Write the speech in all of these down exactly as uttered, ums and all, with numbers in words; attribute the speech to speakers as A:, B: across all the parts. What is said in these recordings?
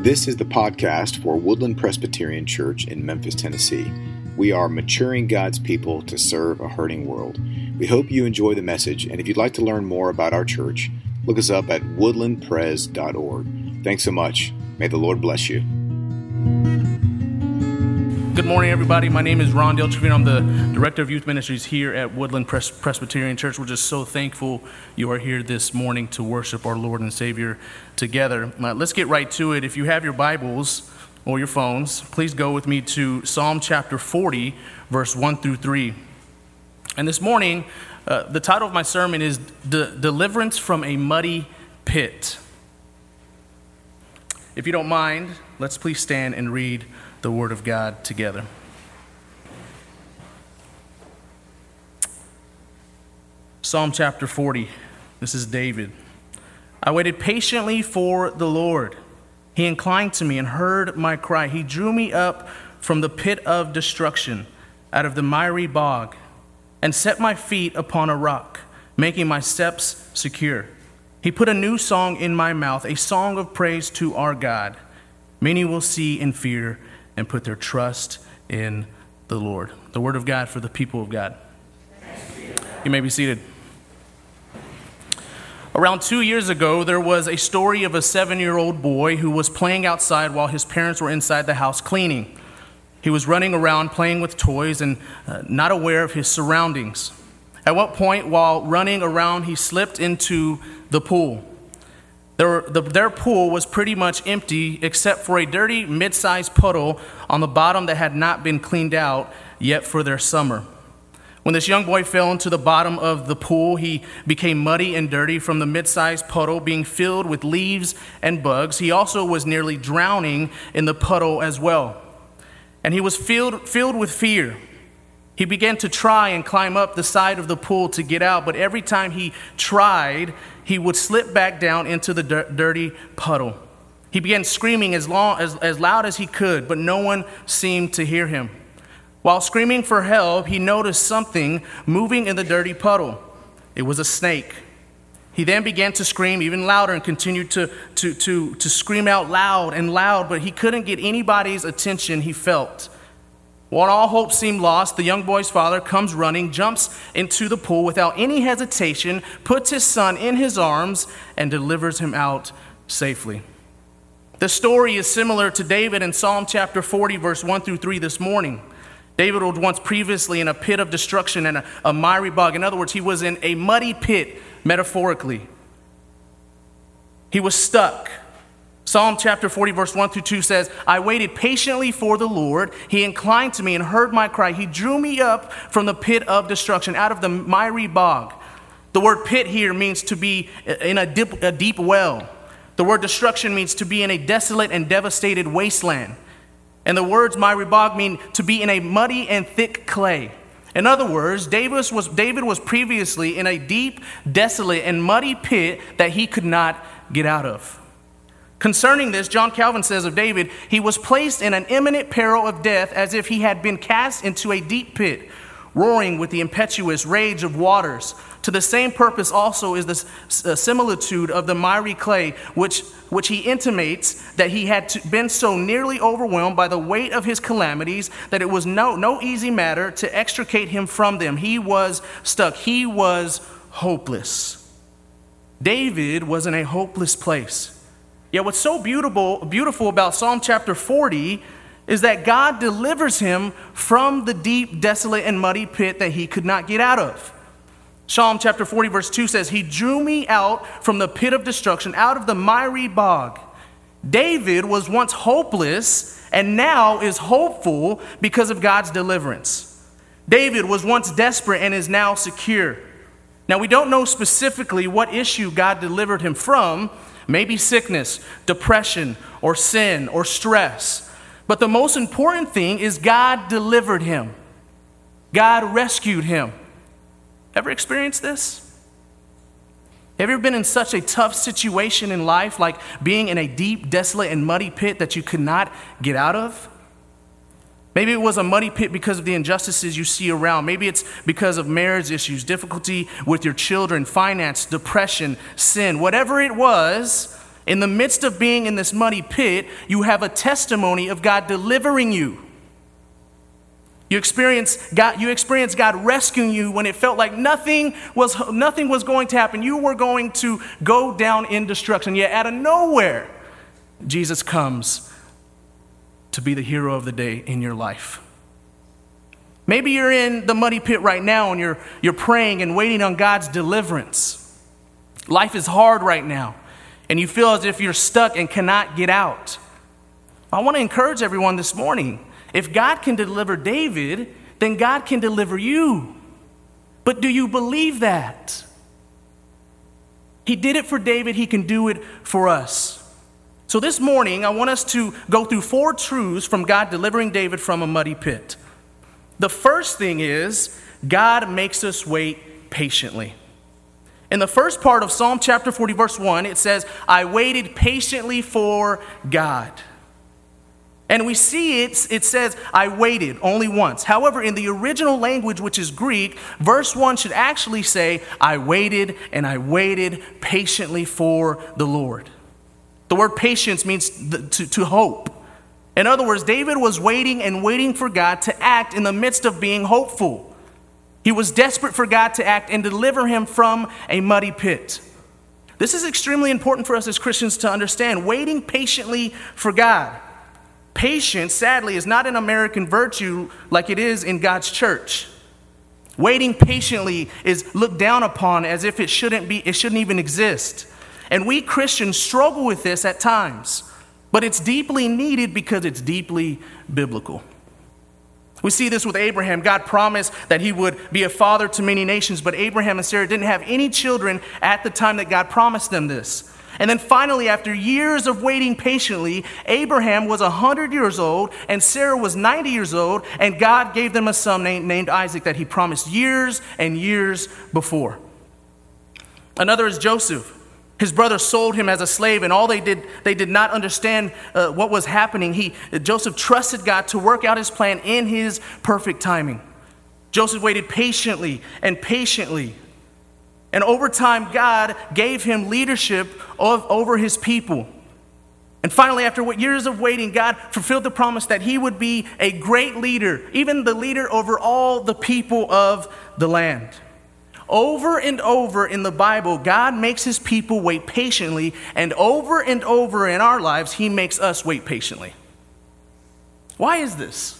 A: This is the podcast for Woodland Presbyterian Church in Memphis, Tennessee. We are maturing God's people to serve a hurting world. We hope you enjoy the message, and if you'd like to learn more about our church, look us up at woodland pres dot org. Thanks so much. May the Lord bless you.
B: Good morning, everybody. My name is Ron Del Trevino. I'm the Director of Youth Ministries here at Woodland Pres- Presbyterian Church. We're just so thankful you are here this morning to worship our Lord and Savior together. Uh, let's get right to it. If you have your Bibles or your phones, please go with me to Psalm chapter forty, verse one through three. And this morning, uh, the title of my sermon is De- Deliverance from a Muddy Pit. If you don't mind, let's please stand and read the Word of God together. Psalm chapter forty. This is David. I waited patiently for the Lord. He inclined to me and heard my cry. He drew me up from the pit of destruction, out of the miry bog, and set my feet upon a rock, making my steps secure. He put a new song in my mouth, a song of praise to our God. Many will see and fear and put their trust in the Lord. The word of God for the people of God. You may be seated. Around two years ago, there was a story of a seven-year-old boy who was playing outside while his parents were inside the house cleaning. He was running around playing with toys and uh, not aware of his surroundings. At one point, while running around, he slipped into the pool. Their, the, their pool was pretty much empty except for a dirty mid-sized puddle on the bottom that had not been cleaned out yet for their summer. When this young boy fell into the bottom of the pool, he became muddy and dirty from the mid-sized puddle being filled with leaves and bugs. He also was nearly drowning in the puddle as well. And he was filled, filled with fear. He began to try and climb up the side of the pool to get out, but every time he tried, he would slip back down into the dir- dirty puddle. He began screaming as, long, as, as loud as he could, but no one seemed to hear him. While screaming for help, he noticed something moving in the dirty puddle. It was a snake. He then began to scream even louder and continued to, to, to, to scream out loud and loud, but he couldn't get anybody's attention he felt. When all hope seemed lost, the young boy's father comes running, jumps into the pool without any hesitation, puts his son in his arms, and delivers him out safely. The story is similar to David in Psalm chapter forty, verse one through three this morning. David was once previously in a pit of destruction and a, a miry bog. In other words, he was in a muddy pit, metaphorically. He was stuck. Psalm chapter forty, verse one through two says, I waited patiently for the Lord. He inclined to me and heard my cry. He drew me up from the pit of destruction, out of the miry bog. The word pit here means to be in a deep, a deep well. The word destruction means to be in a desolate and devastated wasteland. And the words miry bog mean to be in a muddy and thick clay. In other words, David was, David was previously in a deep, desolate, and muddy pit that he could not get out of. Concerning this, John Calvin says of David, he was placed in an imminent peril of death as if he had been cast into a deep pit, roaring with the impetuous rage of waters. To the same purpose also is the uh, similitude of the miry clay, which, which he intimates that he had to, been so nearly overwhelmed by the weight of his calamities that it was no, no easy matter to extricate him from them. He was stuck. He was hopeless. David was in a hopeless place. Yet what's so beautiful, beautiful about Psalm chapter forty is that God delivers him from the deep, desolate, and muddy pit that he could not get out of. Psalm chapter forty, verse two says, He drew me out from the pit of destruction, out of the miry bog. David was once hopeless and now is hopeful because of God's deliverance. David was once desperate and is now secure. Now, we don't know specifically what issue God delivered him from. Maybe sickness, depression, or sin, or stress. But the most important thing is God delivered him. God rescued him. Ever experienced this? Have you ever been in such a tough situation in life, like being in a deep, desolate, and muddy pit that you could not get out of? Maybe it was a muddy pit because of the injustices you see around. Maybe it's because of marriage issues, difficulty with your children, finance, depression, sin. Whatever it was, In the midst of being in this muddy pit, you have a testimony of God delivering you. You experience God, you experience God rescuing you when it felt like nothing was, nothing was going to happen. You were going to go down in destruction. Yet out of nowhere, Jesus comes to be the hero of the day in your life. Maybe you're in the muddy pit right now and you're, you're praying and waiting on God's deliverance. Life is hard right now, and you feel as if you're stuck and cannot get out. I want to encourage everyone this morning. If God can deliver David, then God can deliver you. But do you believe that? He did it for David, he can do it for us. So this morning, I want us to go through four truths from God delivering David from a muddy pit. The first thing is, God makes us wait patiently. In the first part of Psalm chapter forty, verse one, it says, I waited patiently for God. And we see it, it says, I waited only once. However, in the original language, which is Greek, verse one should actually say, I waited and I waited patiently for the Lord. The word patience means to, to hope. In other words, David was waiting and waiting for God to act in the midst of being hopeful. He was desperate for God to act and deliver him from a muddy pit. This is extremely important for us as Christians to understand, waiting patiently for God. Patience, sadly, is not an American virtue like it is in God's church. Waiting patiently is looked down upon as if it shouldn't be, it shouldn't even exist. And we Christians struggle with this at times, but it's deeply needed because it's deeply biblical. We see this with Abraham. God promised that he would be a father to many nations, but Abraham and Sarah didn't have any children at the time that God promised them this. And then finally, after years of waiting patiently, Abraham was one hundred years old and Sarah was ninety years old, and God gave them a son named, named Isaac that he promised years and years before. Another is Joseph. His brother sold him as a slave, and all they did, they did not understand uh, what was happening. He, Joseph trusted God to work out his plan in his perfect timing. Joseph waited patiently and patiently. And over time, God gave him leadership of, over his people. And finally, after years of waiting, God fulfilled the promise that he would be a great leader, even the leader over all the people of the land. Over and over in the Bible, God makes his people wait patiently, and over and over in our lives, he makes us wait patiently. Why is this?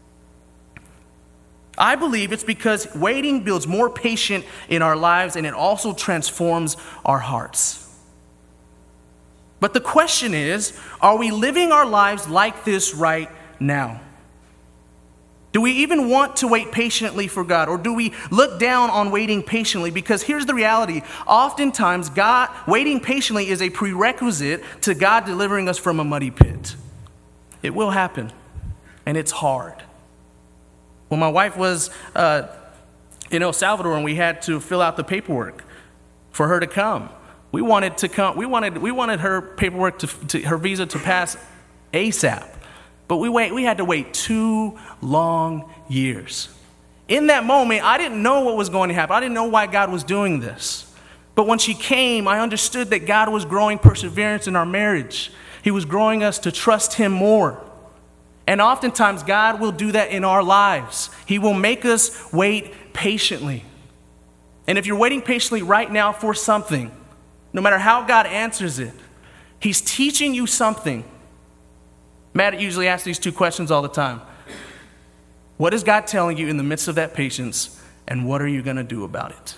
B: I believe it's because waiting builds more patience in our lives, and it also transforms our hearts. But the question is, are we living our lives like this right now? Do we even want to wait patiently for God, or do we look down on waiting patiently? Because here's the reality. Oftentimes, God waiting patiently is a prerequisite to God delivering us from a muddy pit. It will happen, and it's hard. When my wife was uh, in El Salvador and we had to fill out the paperwork for her to come, we wanted to come. We wanted we wanted her paperwork to, to her visa to pass ASAP, but we wait. We had to wait two long years. In that moment, I didn't know what was going to happen. I didn't know why God was doing this. But when she came, I understood that God was growing perseverance in our marriage. He was growing us to trust him more. And oftentimes, God will do that in our lives. He will make us wait patiently. And if you're waiting patiently right now for something, no matter how God answers it, he's teaching you something. Matt usually asks these two questions all the time. What is God telling you in the midst of that patience, and what are you going to do about it?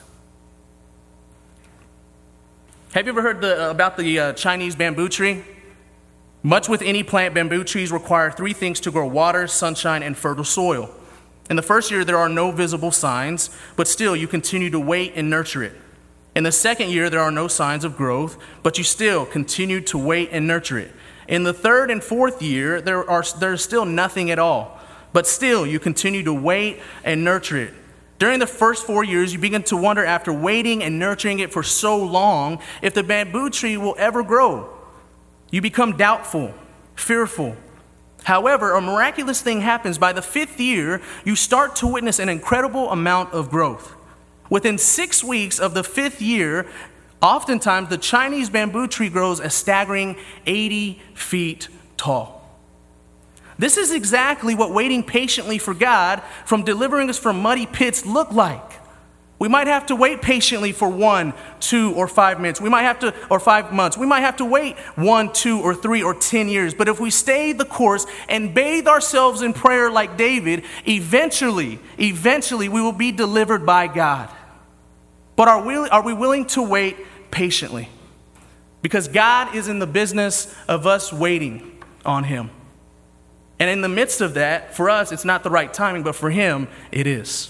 B: Have you ever heard the, about the uh, Chinese bamboo tree? Much with any plant, bamboo trees require three things to grow: water, sunshine, and fertile soil. In the first year, there are no visible signs, but still you continue to wait and nurture it. In the second year, there are no signs of growth, but you still continue to wait and nurture it. In the third and fourth year, there are there's still nothing at all, but still you continue to wait and nurture it. During the first four years, you begin to wonder, after waiting and nurturing it for so long, if the bamboo tree will ever grow. You become doubtful, fearful. However, a miraculous thing happens. By the fifth year, you start to witness an incredible amount of growth. Within six weeks of the fifth year, Oftentimes, the Chinese bamboo tree grows a staggering eighty feet tall. This is exactly what waiting patiently for God from delivering us from muddy pits look like. We might have to wait patiently for one, two, or five minutes. We might have to, or five months. We might have to wait one, two, or three, or ten years. But if we stay the course and bathe ourselves in prayer like David, eventually, eventually we will be delivered by God. But are we, are we willing to wait patiently? Because God is in the business of us waiting on him. And in the midst of that, for us, it's not the right timing, but for him, it is.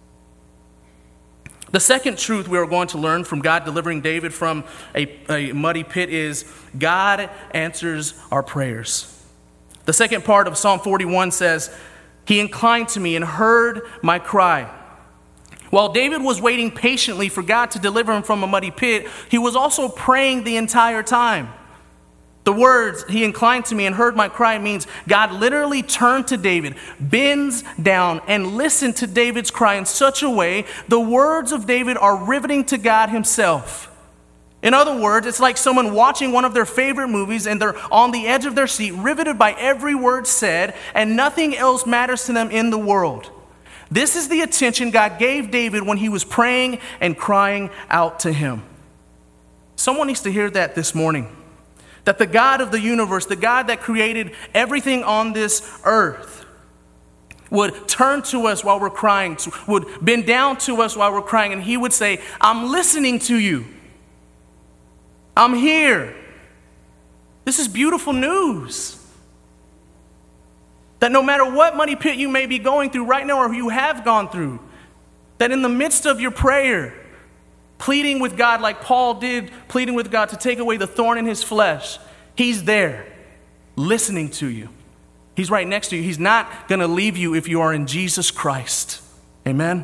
B: The second truth we are going to learn from God delivering David from a, a muddy pit is God answers our prayers. The second part of Psalm forty-one says, he inclined to me and heard my cry. While David was waiting patiently for God to deliver him from a muddy pit, he was also praying the entire time. The words, he inclined to me and heard my cry, means God literally turned to David, bends down, and listened to David's cry in such a way the words of David are riveting to God himself. In other words, it's like someone watching one of their favorite movies and they're on the edge of their seat, riveted by every word said, and nothing else matters to them in the world. This is the attention God gave David when he was praying and crying out to him. Someone needs to hear that this morning. That the God of the universe, the God that created everything on this earth, would turn to us while we're crying, would bend down to us while we're crying, and he would say, I'm listening to you. I'm here. This is beautiful news. That no matter what muddy pit you may be going through right now or you have gone through, that in the midst of your prayer, pleading with God like Paul did, pleading with God to take away the thorn in his flesh, he's there, listening to you. He's right next to you. He's not going to leave you if you are in Jesus Christ. Amen?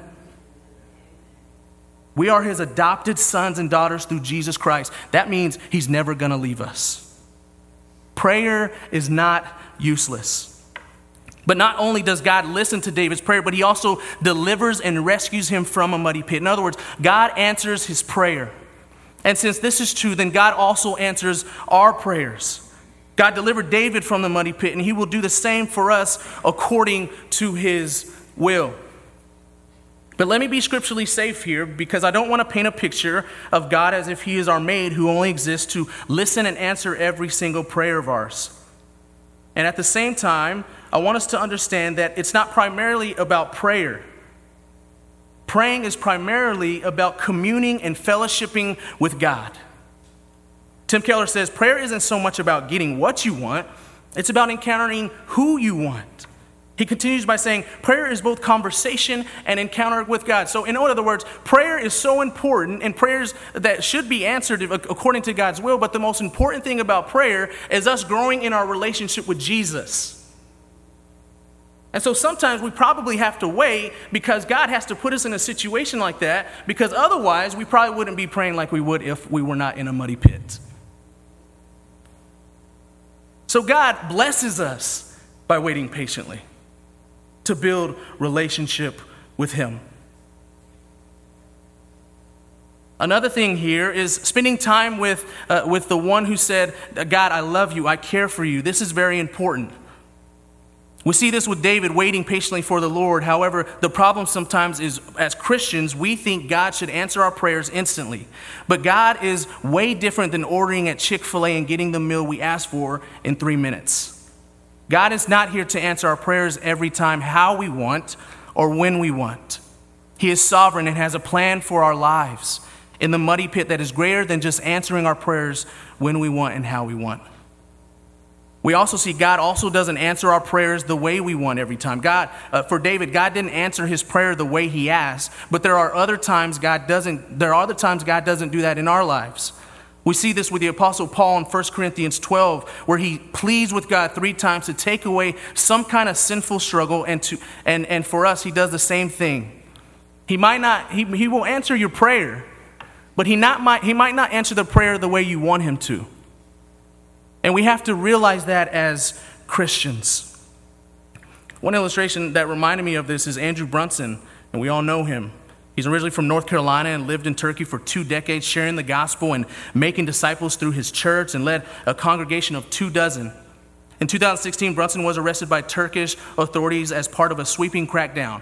B: We are his adopted sons and daughters through Jesus Christ. That means he's never going to leave us. Prayer is not useless. But not only does God listen to David's prayer, but he also delivers and rescues him from a muddy pit. In other words, God answers his prayer. And since this is true, then God also answers our prayers. God delivered David from the muddy pit, and he will do the same for us according to his will. But let me be scripturally safe here, because I don't want to paint a picture of God as if he is our maid who only exists to listen and answer every single prayer of ours. And at the same time, I want us to understand that it's not primarily about prayer. Praying is primarily about communing and fellowshipping with God. Tim Keller says, prayer isn't so much about getting what you want, it's about encountering who you want. He continues by saying, prayer is both conversation and encounter with God. So in other words, prayer is so important, and prayers that should be answered according to God's will, but the most important thing about prayer is us growing in our relationship with Jesus. And so sometimes we probably have to wait because God has to put us in a situation like that, because otherwise we probably wouldn't be praying like we would if we were not in a muddy pit. So God blesses us by waiting patiently to build relationship with him. Another thing here is spending time with, uh, with the one who said, God, I love you, I care for you. This is very important. We see this with David waiting patiently for the Lord. However, the problem sometimes is, as Christians, we think God should answer our prayers instantly. But God is way different than ordering at Chick-fil-A and getting the meal we ask for in three minutes. God is not here to answer our prayers every time how we want or when we want. He is sovereign and has a plan for our lives in the muddy pit that is greater than just answering our prayers when we want and how we want. We also see God also doesn't answer our prayers the way we want every time. God, uh, for David, God didn't answer his prayer the way he asked, but there are other times God doesn't, there are other times God doesn't do that in our lives. We see this with the Apostle Paul in First Corinthians twelve, where he pleads with God three times to take away some kind of sinful struggle, and to and, and for us, he does the same thing. He might not, he, he will answer your prayer, but he not might he might not answer the prayer the way you want him to. And we have to realize that as Christians. One illustration that reminded me of this is Andrew Brunson, and we all know him. He's originally from North Carolina and lived in Turkey for two decades, sharing the gospel and making disciples through his church, and led a congregation of two dozen. In two thousand sixteen, Brunson was arrested by Turkish authorities as part of a sweeping crackdown.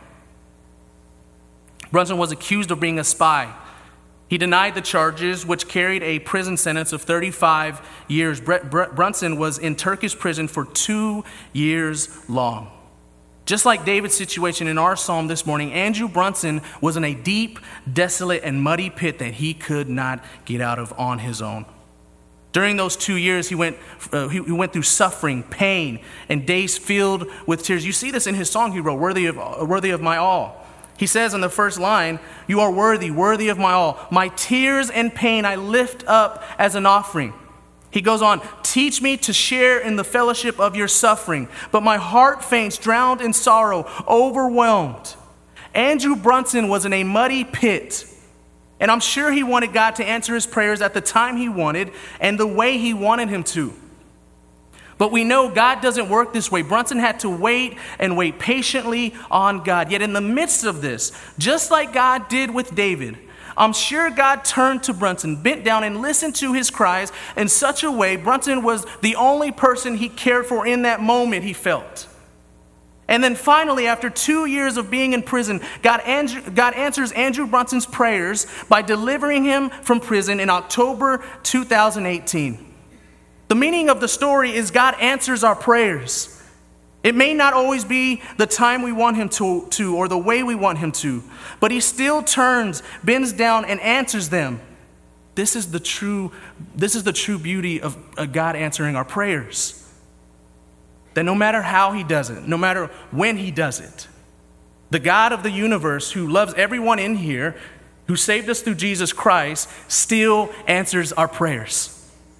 B: Brunson was accused of being a spy. He denied the charges, which carried a prison sentence of thirty-five years. Br- Br- Brunson was in Turkish prison for two years long. Just like David's situation in our psalm this morning, Andrew Brunson was in a deep, desolate, and muddy pit that he could not get out of on his own. During those two years, he went uh, he, he went through suffering, pain, and days filled with tears. You see this in his song he wrote, "Worthy of uh, Worthy of My All." He says in the first line, "You are worthy, worthy of my all. My tears and pain I lift up as an offering." He goes on, "Teach me to share in the fellowship of your suffering, but my heart faints, drowned in sorrow, overwhelmed." Andrew Brunson was in a muddy pit, and I'm sure he wanted God to answer his prayers at the time he wanted and the way he wanted him to. But we know God doesn't work this way. Brunson had to wait and wait patiently on God. Yet in the midst of this, just like God did with David, I'm sure God turned to Brunson, bent down and listened to his cries in such a way Brunson was the only person he cared for in that moment, he felt. And then finally, after two years of being in prison, God, Andrew, God answers Andrew Brunson's prayers by delivering him from prison in October two thousand eighteen. The meaning of the story is God answers our prayers. It may not always be the time we want him to, to or the way we want him to, but he still turns, bends down, and answers them. This is the true, this is the true beauty of God answering our prayers. That no matter how he does it, no matter when he does it, the God of the universe who loves everyone in here, who saved us through Jesus Christ, still answers our prayers.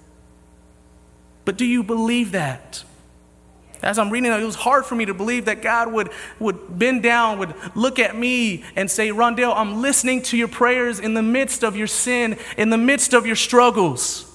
B: But do you believe that? As I'm reading it, it was hard for me to believe that God would, would bend down, would look at me and say, "Rondell, I'm listening to your prayers in the midst of your sin, in the midst of your struggles."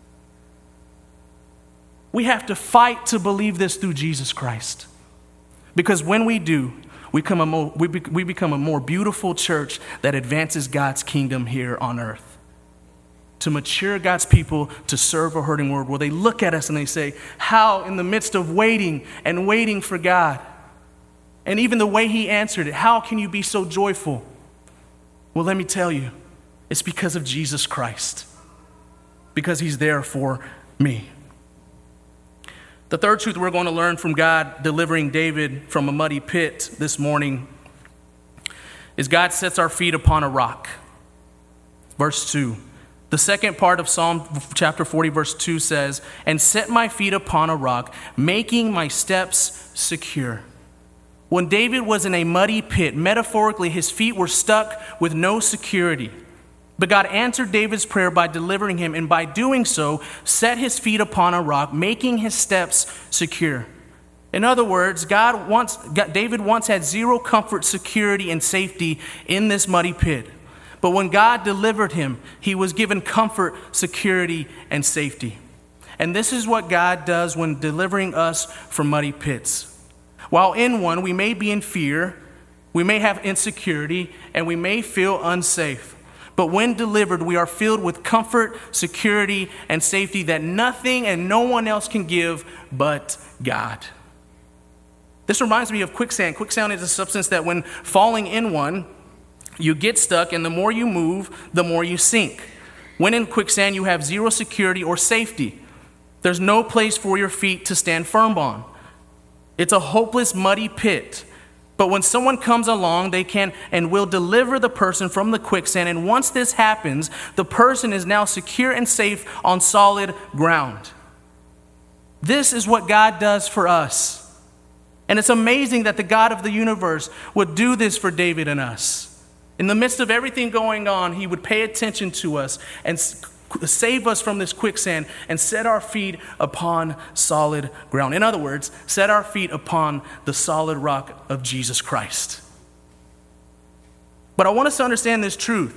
B: We have to fight to believe this through Jesus Christ. Because when we do, we become a more, we, be, we become a more beautiful church that advances God's kingdom here on earth. To mature God's people to serve a hurting world, where they look at us and they say, how in the midst of waiting and waiting for God, and even the way he answered it, how can you be so joyful? Well, let me tell you, it's because of Jesus Christ, because he's there for me. The third truth we're going to learn from God delivering David from a muddy pit this morning is God sets our feet upon a rock. Verse two. The second part of Psalm chapter forty, verse two says, "And set my feet upon a rock, making my steps secure." When David was in a muddy pit, metaphorically, his feet were stuck with no security. But God answered David's prayer by delivering him, and by doing so, set his feet upon a rock, making his steps secure. In other words, God once, God, David once had zero comfort, security, and safety in this muddy pit. But when God delivered him, he was given comfort, security, and safety. And this is what God does when delivering us from muddy pits. While in one, we may be in fear, we may have insecurity, and we may feel unsafe. But when delivered, we are filled with comfort, security, and safety that nothing and no one else can give but God. This reminds me of quicksand. Quicksand is a substance that when falling in one, you get stuck, and the more you move, the more you sink. When in quicksand, you have zero security or safety. There's no place for your feet to stand firm on. It's a hopeless, muddy pit. But when someone comes along, they can and will deliver the person from the quicksand. And once this happens, the person is now secure and safe on solid ground. This is what God does for us. And it's amazing that the God of the universe would do this for David and us. In the midst of everything going on, he would pay attention to us and save us from this quicksand and set our feet upon solid ground. In other words, set our feet upon the solid rock of Jesus Christ. But I want us to understand this truth.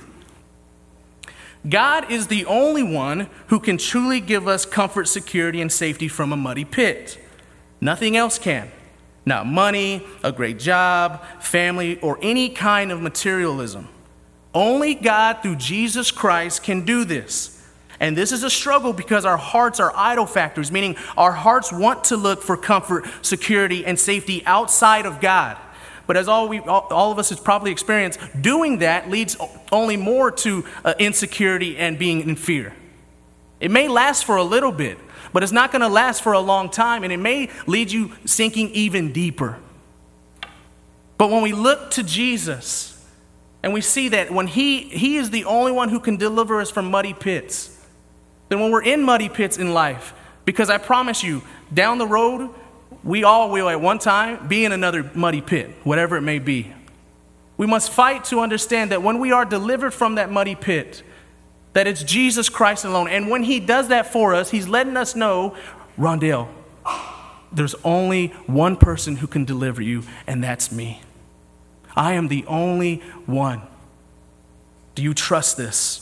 B: God is the only one who can truly give us comfort, security, and safety from a muddy pit. Nothing else can. Not money, a great job, family, or any kind of materialism. Only God through Jesus Christ can do this. And this is a struggle because our hearts are idol factors, meaning our hearts want to look for comfort, security, and safety outside of God. But as all we, all, all of us has probably experienced, doing that leads only more to uh, insecurity and being in fear. It may last for a little bit, but it's not going to last for a long time, and it may lead you sinking even deeper. But when we look to Jesus, and we see that when he, he is the only one who can deliver us from muddy pits, then when we're in muddy pits in life, because I promise you, down the road, we all will at one time be in another muddy pit, whatever it may be. We must fight to understand that when we are delivered from that muddy pit, that it's Jesus Christ alone. And when he does that for us, he's letting us know, Rondell, there's only one person who can deliver you, and that's me. I am the only one. Do you trust this?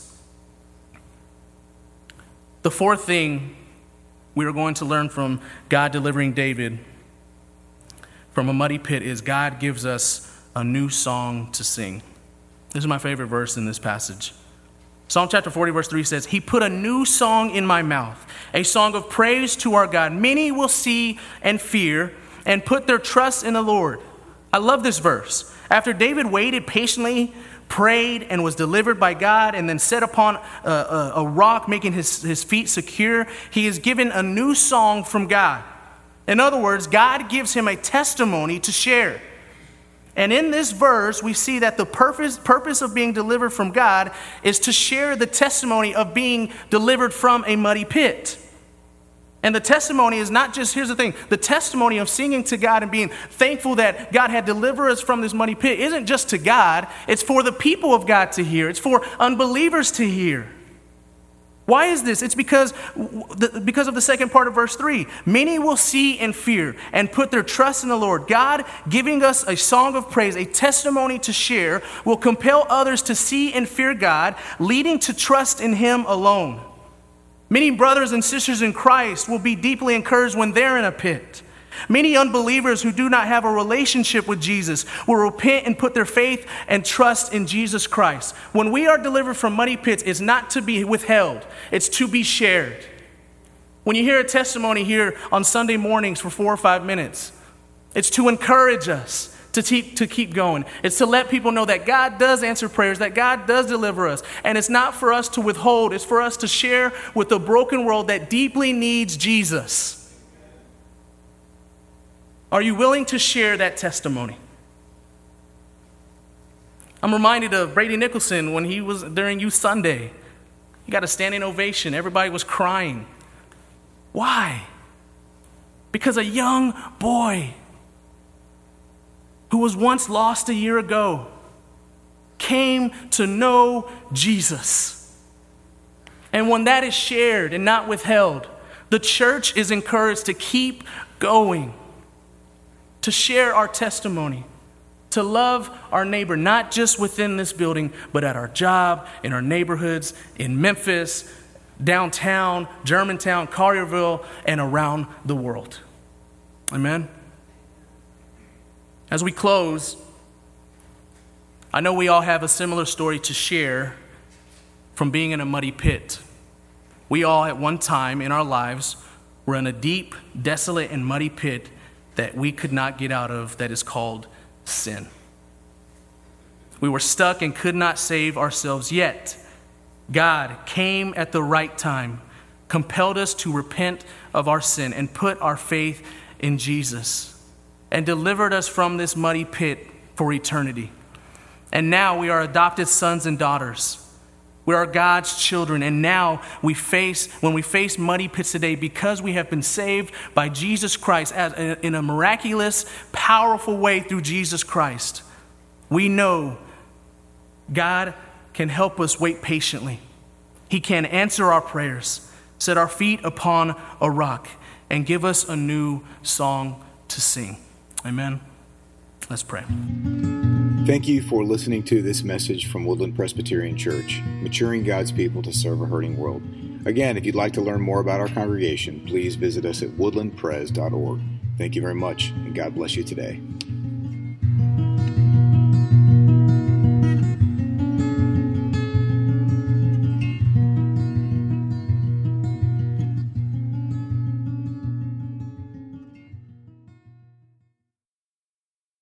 B: The fourth thing we are going to learn from God delivering David from a muddy pit is God gives us a new song to sing. This is my favorite verse in this passage. Psalm chapter forty, verse three says, "He put a new song in my mouth, a song of praise to our God. Many will see and fear and put their trust in the Lord." I love this verse. After David waited patiently, prayed, and was delivered by God, and then set upon a, a, a rock, making his, his feet secure, he is given a new song from God. In other words, God gives him a testimony to share. And in this verse, we see that the purpose, purpose of being delivered from God is to share the testimony of being delivered from a muddy pit. And the testimony is not just, here's the thing, the testimony of singing to God and being thankful that God had delivered us from this muddy pit isn't just to God, it's for the people of God to hear. It's for unbelievers to hear. Why is this? It's because, because of the second part of verse three. Many will see and fear and put their trust in the Lord. God giving us a song of praise, a testimony to share, will compel others to see and fear God, leading to trust in him alone. Many brothers and sisters in Christ will be deeply encouraged when they're in a pit. Many unbelievers who do not have a relationship with Jesus will repent and put their faith and trust in Jesus Christ. When we are delivered from muddy pits, it's not to be withheld, it's to be shared. When you hear a testimony here on Sunday mornings for four or five minutes, it's to encourage us to keep, to keep going. It's to let people know that God does answer prayers, that God does deliver us. And it's not for us to withhold, it's for us to share with the broken world that deeply needs Jesus. Are you willing to share that testimony? I'm reminded of Brady Nicholson when he was during Youth Sunday. He got a standing ovation. Everybody was crying. Why? Because a young boy who was once lost a year ago came to know Jesus. And when that is shared and not withheld, the church is encouraged to keep going, to share our testimony, to love our neighbor, not just within this building, but at our job, in our neighborhoods, in Memphis, downtown, Germantown, Collierville, and around the world. Amen? As we close, I know we all have a similar story to share from being in a muddy pit. We all at one time in our lives were in a deep, desolate, and muddy pit that we could not get out of, that is called sin. We were stuck and could not save ourselves, yet God came at the right time, compelled us to repent of our sin and put our faith in Jesus, and delivered us from this muddy pit for eternity. And now we are adopted sons and daughters. We are God's children, and now we face, when we face muddy pits today, because we have been saved by Jesus Christ as, in a miraculous, powerful way through Jesus Christ, we know God can help us wait patiently. He can answer our prayers, set our feet upon a rock, and give us a new song to sing. Amen. Let's pray.
A: Thank you for listening to this message from Woodland Presbyterian Church, maturing God's people to serve a hurting world. Again, if you'd like to learn more about our congregation, please visit us at woodland pres dot org. Thank you very much, and God bless you today.